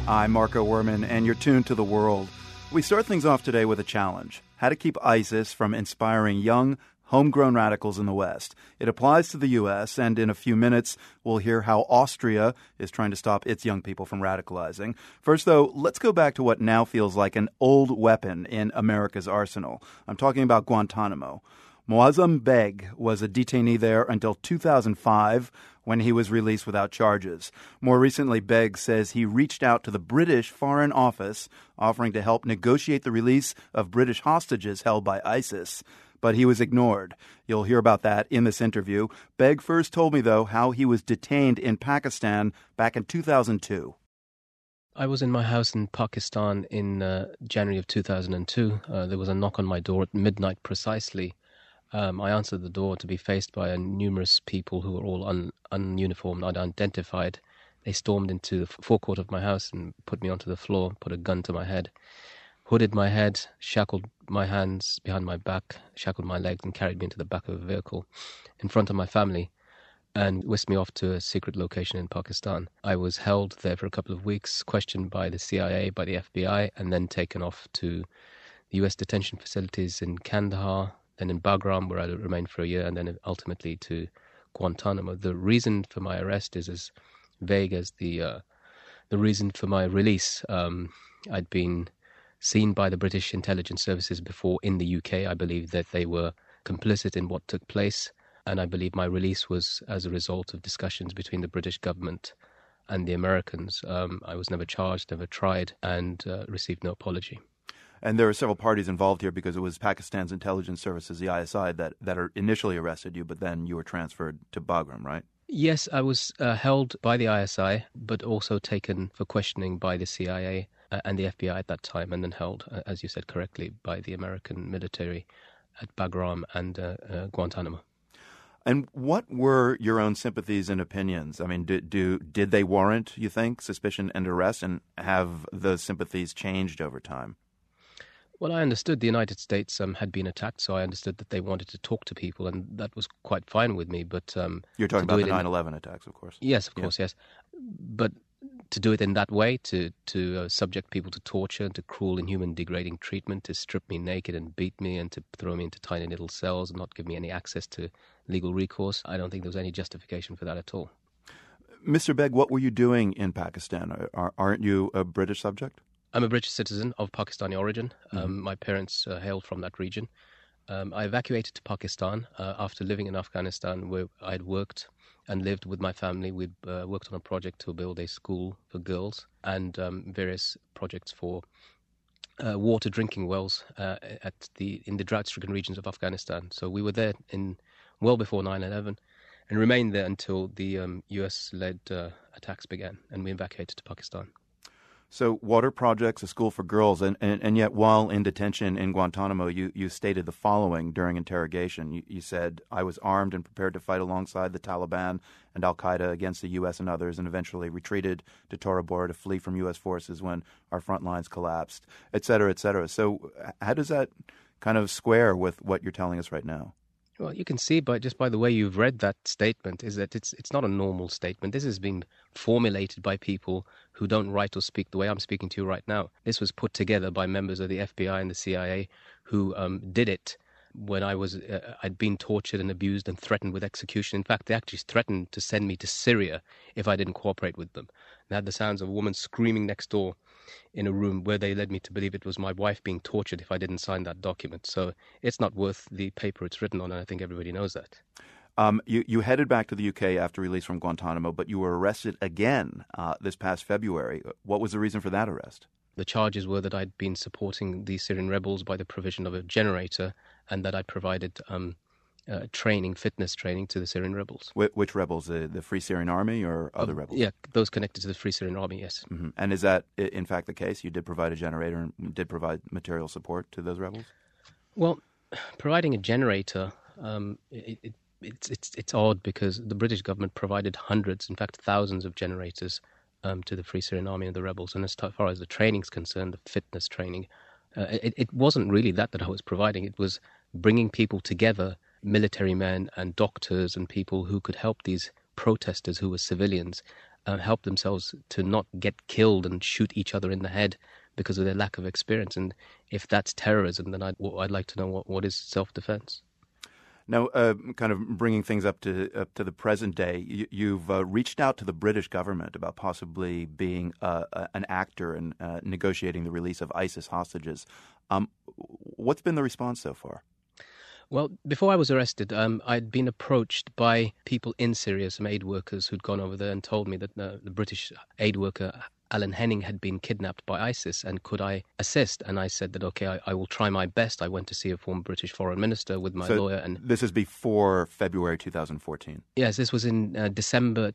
I'm Marco Werman, and you're tuned to The World. We start things off today with a challenge: how to keep ISIS from inspiring young, homegrown radicals in the West. It applies to the U.S., and in a few minutes, we'll hear how Austria is trying to stop its young people from radicalizing. First, though, let's go back to what now feels like an old weapon in America's arsenal. I'm talking about Guantanamo. Moazzam Begg was a detainee there until 2005, when he was released without charges. More recently, Begg says he reached out to the British Foreign Office, offering to help negotiate the release of British hostages held by ISIS. But he was ignored. You'll hear about that in this interview. Begg first told me, though, how he was detained in Pakistan back in 2002. I was in my house in Pakistan in January of 2002. There was a knock on my door at midnight precisely. I answered the door to be faced by numerous people who were all ununiformed, unidentified. They stormed into the forecourt of my house and put me onto the floor, put a gun to my head, hooded my head, shackled my hands behind my back, shackled my legs, and carried me into the back of a vehicle in front of my family and whisked me off to a secret location in Pakistan. I was held there for a couple of weeks, questioned by the CIA, by the FBI, and then taken off to the U.S. detention facilities in Kandahar, then in Bagram, where I remained for a year, and then ultimately to Guantanamo. The reason for my arrest is as vague as the reason for my release. I'd been seen by the British intelligence services before in the UK. I believe that they were complicit in what took place, and I believe my release was as a result of discussions between the British government and the Americans. I was never charged, never tried, and received no apology. And there are several parties involved here because it was Pakistan's intelligence services, the ISI, that initially arrested you, but then you were transferred to Bagram, right? Yes, I was held by the ISI, but also taken for questioning by the CIA and the FBI at that time, and then held, as you said correctly, by the American military at Bagram and Guantanamo. And what were your own sympathies and opinions? I mean, did they warrant, you think, suspicion and arrest, and have those sympathies changed over time? Well, I understood the United States had been attacked, so I understood that they wanted to talk to people, and that was quite fine with me. But you're talking about the 9/11 attacks, of course. Yes, of course, yes. But to do it in that way, to subject people to torture, to cruel, inhuman, degrading treatment, to strip me naked and beat me, and to throw me into tiny little cells and not give me any access to legal recourse, I don't think there was any justification for that at all. Mr. Begg, what were you doing in Pakistan? Aren't you a British subject? I'm a British citizen of Pakistani origin. My parents hailed from that region. I evacuated to Pakistan after living in Afghanistan, where I'd worked and lived with my family. We'd worked on a project to build a school for girls and various projects for water drinking wells in the drought-stricken regions of Afghanistan. So we were there well before 9/11 and remained there until the US-led attacks began, and we evacuated to Pakistan. So water projects, a school for girls, and yet while in detention in Guantanamo, you stated the following during interrogation. You said, "I was armed and prepared to fight alongside the Taliban and al-Qaeda against the U.S. and others, and eventually retreated to Tora Bora to flee from U.S. forces when our front lines collapsed," et cetera, et cetera. So how does that kind of square with what you're telling us right now? Well, you can see by the way you've read that statement is that it's not a normal statement. This has been formulated by people who don't write or speak the way I'm speaking to you right now. This was put together by members of the FBI and the CIA who did it when I'd been tortured and abused and threatened with execution. In fact, they actually threatened to send me to Syria if I didn't cooperate with them. They had the sounds of a woman screaming next door in a room where they led me to believe it was my wife being tortured if I didn't sign that document. So it's not worth the paper it's written on, and I think everybody knows that. You headed back to the UK after release from Guantanamo, but you were arrested again this past February. What was the reason for that arrest? The charges were that I'd been supporting the Syrian rebels by the provision of a generator, and that I provided fitness training to the Syrian rebels. Which rebels? The Free Syrian Army or other rebels? Yeah, those connected to the Free Syrian Army, yes. Mm-hmm. And is that, in fact, the case? You did provide a generator and did provide material support to those rebels? Well, providing a generator, it's odd because the British government provided hundreds, in fact thousands of generators to the Free Syrian Army and the rebels. And as far as the training is concerned, the fitness training, it wasn't really that I was providing. It was bringing people together, military men and doctors and people who could help these protesters who were civilians help themselves to not get killed and shoot each other in the head because of their lack of experience. And if that's terrorism, then I'd like to know what is self-defense. Now, kind of bringing things up to the present day, you've reached out to the British government about possibly being an actor in negotiating the release of ISIS hostages. What's been the response so far? Well, before I was arrested, I'd been approached by people in Syria, some aid workers who'd gone over there and told me that the British aid worker Alan Henning had been kidnapped by ISIS, and could I assist? And I said that, okay, I will try my best. I went to see a former British foreign minister with my lawyer. And this is before February 2014? Yes, this was in December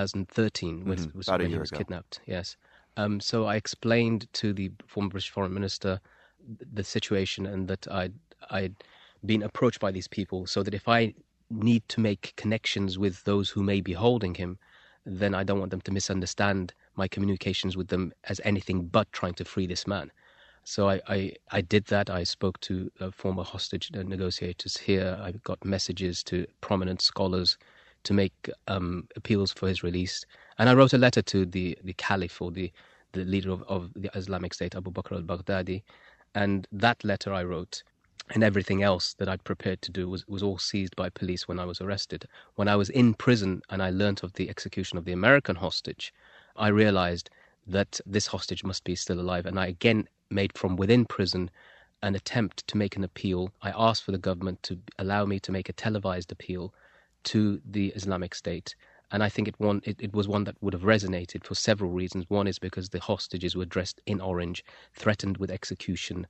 2013 when he was kidnapped, yes. So I explained to the former British foreign minister the situation, and that I'd been approached by these people, so that if I need to make connections with those who may be holding him, then I don't want them to misunderstand my communications with them as anything but trying to free this man. So I did that. I spoke to former hostage negotiators here. I got messages to prominent scholars to make appeals for his release. And I wrote a letter to the caliph, or the leader of the Islamic State, Abu Bakr al-Baghdadi. And that letter I wrote, and everything else that I'd prepared to do, was all seized by police when I was arrested. When I was in prison and I learnt of the execution of the American hostage, I realized that this hostage must be still alive. And I again made from within prison an attempt to make an appeal. I asked for the government to allow me to make a televised appeal to the Islamic State. And I think it was one that would have resonated for several reasons. One is because the hostages were dressed in orange, threatened with execution.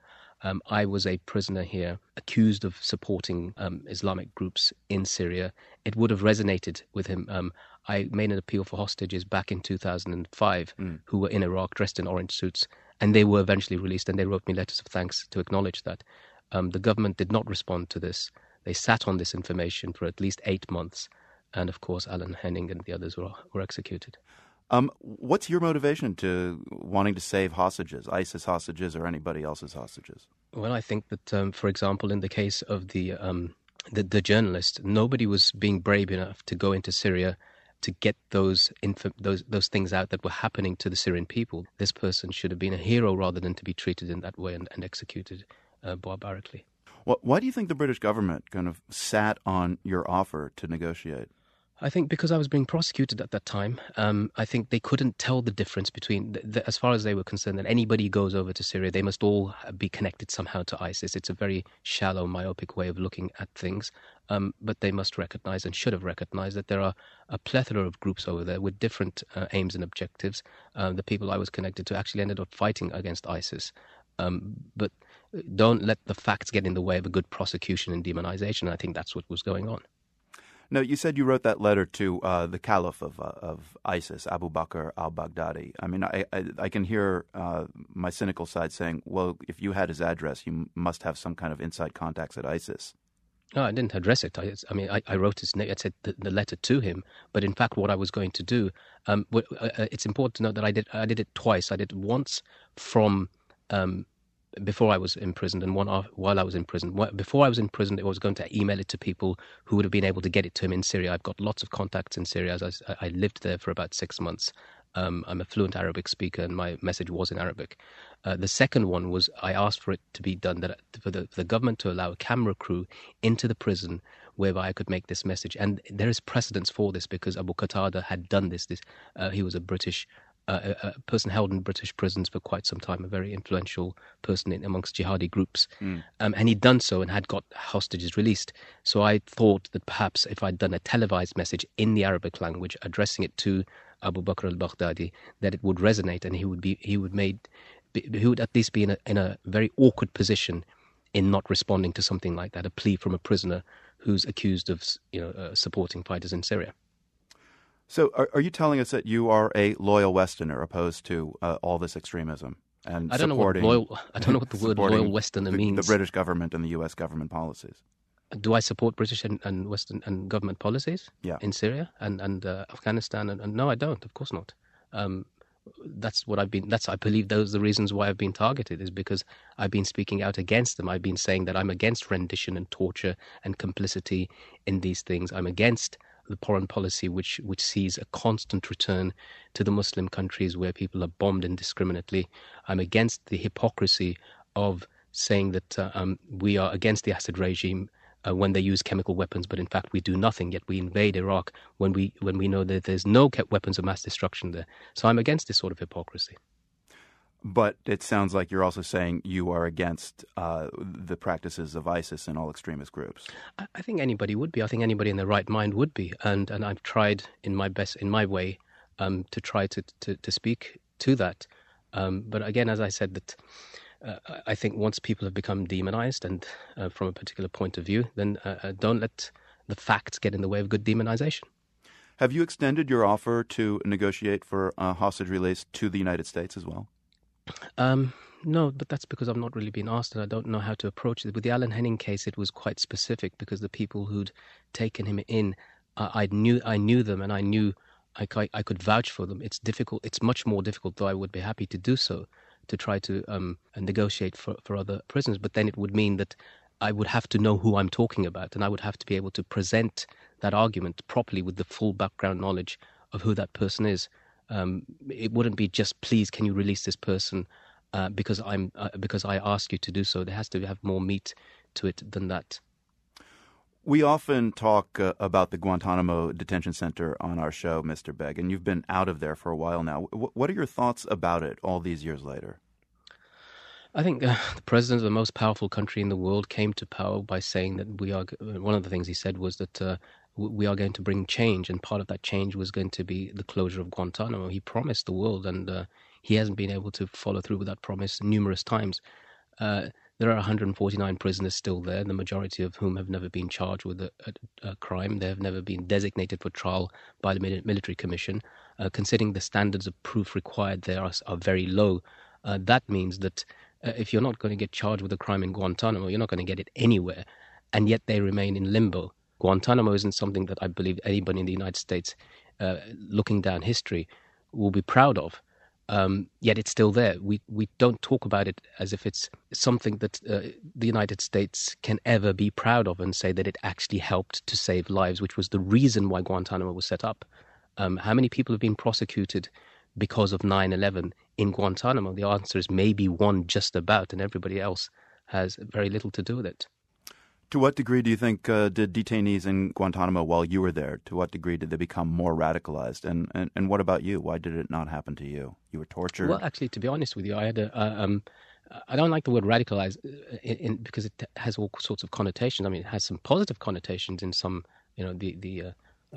I was a prisoner here, accused of supporting Islamic groups in Syria. It would have resonated with him. I made an appeal for hostages back in 2005 who were in Iraq dressed in orange suits, and they were eventually released, and they wrote me letters of thanks to acknowledge that. The government did not respond to this. They sat on this information for at least 8 months, and of course Alan Henning and the others were executed. What's your motivation to wanting to save hostages, ISIS hostages or anybody else's hostages? Well, I think that, for example, in the case of the journalist, nobody was being brave enough to go into Syria to get those things out that were happening to the Syrian people. This person should have been a hero rather than to be treated in that way and executed barbarically. Why do you think the British government kind of sat on your offer to negotiate? I think because I was being prosecuted at that time, I think they couldn't tell the difference between, as far as they were concerned, that anybody who goes over to Syria, they must all be connected somehow to ISIS. It's a very shallow, myopic way of looking at things. But they must recognize, and should have recognized, that there are a plethora of groups over there with different aims and objectives. The people I was connected to actually ended up fighting against ISIS. But don't let the facts get in the way of a good prosecution and demonization. I think that's what was going on. No, you said you wrote that letter to the Caliph of ISIS, Abu Bakr al-Baghdadi. I mean, I can hear my cynical side saying, well, if you had his address, you must have some kind of inside contacts at ISIS. No, I didn't address it. I wrote his name. I said the letter to him. But in fact, what I was going to do, it's important to note that I did it twice. I did it once from before I was imprisoned, and one while I was in prison. Before I was in prison, I was going to email it to people who would have been able to get it to him in Syria. I've got lots of contacts in Syria, as I lived there for about 6 months. I'm a fluent Arabic speaker, and my message was in Arabic. The second one was I asked for it to be done, that for the government to allow a camera crew into the prison whereby I could make this message. And there is precedence for this, because Abu Qatada had done this. He was a British a person held in British prisons for quite some time, a very influential person amongst jihadi groups. And he'd done so and had got hostages released. So I thought that perhaps if I'd done a televised message in the Arabic language addressing it to Abu Bakr al-Baghdadi, that it would resonate, and he would at least be in a very awkward position in not responding to something like that, a plea from a prisoner who's accused of supporting fighters in Syria. So are you telling us that you are a loyal Westerner opposed to all this extremism and I don't know what the word loyal Westerner means. The British government and the U.S. government policies. Do I support British and Western and government policies in Syria and Afghanistan? And no, I don't. Of course not. That's what I've been. I believe those are the reasons why I've been targeted, is because I've been speaking out against them. I've been saying that I'm against rendition and torture and complicity in these things. I'm against the foreign policy which sees a constant return to the Muslim countries where people are bombed indiscriminately. I'm against the hypocrisy of saying that we are against the Assad regime when they use chemical weapons, but in fact we do nothing, yet we invade Iraq when we know that there's no weapons of mass destruction there. So I'm against this sort of hypocrisy. But it sounds like you're also saying you are against the practices of ISIS and all extremist groups. I think anybody would be. I think anybody in their right mind would be. And I've tried in my way, to try to speak to that. But again, as I said, that I think once people have become demonized and from a particular point of view, then don't let the facts get in the way of good demonization. Have you extended your offer to negotiate for hostage release to the United States as well? No, but that's because I've not really been asked and I don't know how to approach it. With the Alan Henning case, it was quite specific because the people who'd taken him in, I knew them and I knew I could vouch for them. It's difficult. It's much more difficult, though I would be happy to do so, to try to negotiate for other prisoners. But then it would mean that I would have to know who I'm talking about and I would have to be able to present that argument properly with the full background knowledge of who that person is. It wouldn't be just, please, can you release this person because I ask you to do so. There has to have more meat to it than that. We often talk about the Guantanamo detention center on our show, Mr. Beg, and you've been out of there for a while now. What are your thoughts about it all these years later? I think the president of the most powerful country in the world came to power by saying that we are. One of the things he said was that we are going to bring change, and part of that change was going to be the closure of Guantanamo. He promised the world, and he hasn't been able to follow through with that promise numerous times. There are 149 prisoners still there, the majority of whom have never been charged with a crime. They have never been designated for trial by the military commission. Considering the standards of proof required there are very low, that means that if you're not going to get charged with a crime in Guantanamo, you're not going to get it anywhere, and yet they remain in limbo. Guantanamo isn't something that I believe anybody in the United States, looking down history, will be proud of. Yet it's still there. We don't talk about it as if it's something that the United States can ever be proud of and say that it actually helped to save lives, which was the reason why Guantanamo was set up. How many people have been prosecuted because of 9/11 in Guantanamo? The answer is maybe one, just about, and everybody else has very little to do with it. To what degree do you think did detainees in Guantanamo while you were there, to what degree did they become more radicalized? And what about you? Why did it not happen to you? You were tortured? Well, actually, to be honest with you, I had I don't like the word radicalized because it has all sorts of connotations. I mean, it has some positive connotations in some, the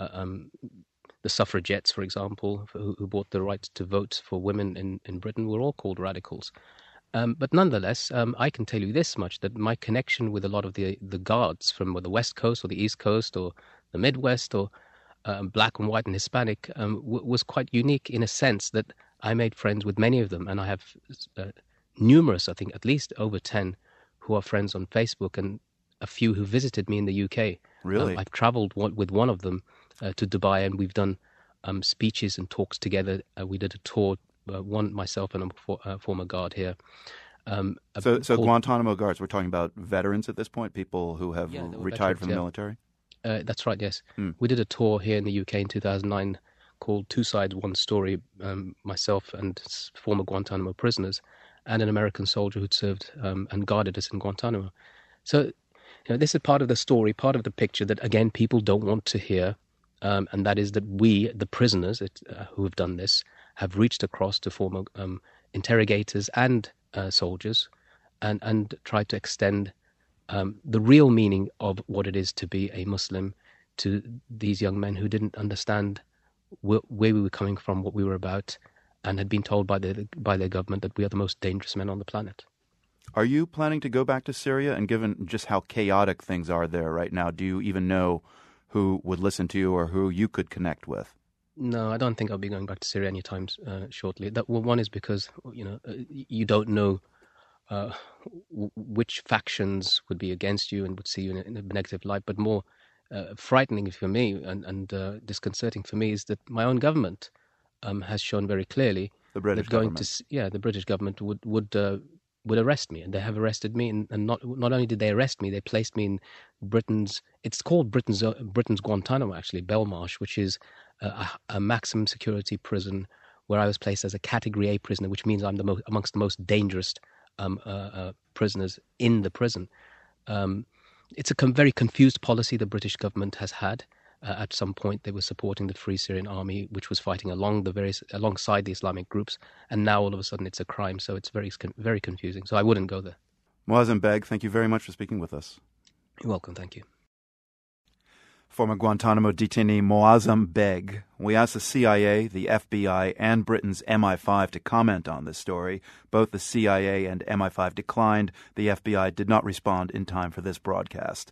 suffragettes, for example, who bought the right to vote for women in Britain, were all called radicals. But nonetheless, I can tell you this much, that my connection with a lot of the guards from the West Coast or the East Coast or the Midwest or black and white and Hispanic was quite unique in a sense that I made friends with many of them. And I have numerous, I think at least over 10, who are friends on Facebook and a few who visited me in the UK. Really? I've traveled with one of them to Dubai, and we've done speeches and talks together. We did a tour. Myself and a former guard here. So Guantanamo guards, we're talking about veterans at this point, people who have retired from the military? That's right, yes. We did a tour here in the UK in 2009 called Two Sides, One Story, myself and former Guantanamo prisoners, and an American soldier who'd served and guarded us in Guantanamo. So this is part of the story, part of the picture that, again, people don't want to hear, and that is that we, the prisoners who have done this, have reached across to former interrogators and soldiers and tried to extend the real meaning of what it is to be a Muslim to these young men who didn't understand where we were coming from, what we were about, and had been told by their government that we are the most dangerous men on the planet. Are you planning to go back to Syria? And given just how chaotic things are there right now, do you even know who would listen to you or who you could connect with? No, I don't think I'll be going back to Syria anytime shortly. One is because you don't know which factions would be against you and would see you in a negative light. But more frightening for me and disconcerting for me is that my own government has shown very clearly the British government. The British government would would arrest me, and they have arrested me. And not only did they arrest me, they placed me in it's called Britain's Guantanamo, actually, Belmarsh, which is a maximum security prison where I was placed as a Category A prisoner, which means I'm amongst the most dangerous prisoners in the prison. It's a very confused policy the British government has had. At some point, they were supporting the Free Syrian Army, which was fighting alongside the Islamic groups, and now all of a sudden it's a crime. So it's very confusing. So I wouldn't go there. Moazzam Begg, thank you very much for speaking with us. You're welcome. Thank you. Former Guantanamo detainee Moazzam Begg. We asked the CIA, the FBI, and Britain's MI5 to comment on this story. Both the CIA and MI5 declined. The FBI did not respond in time for this broadcast.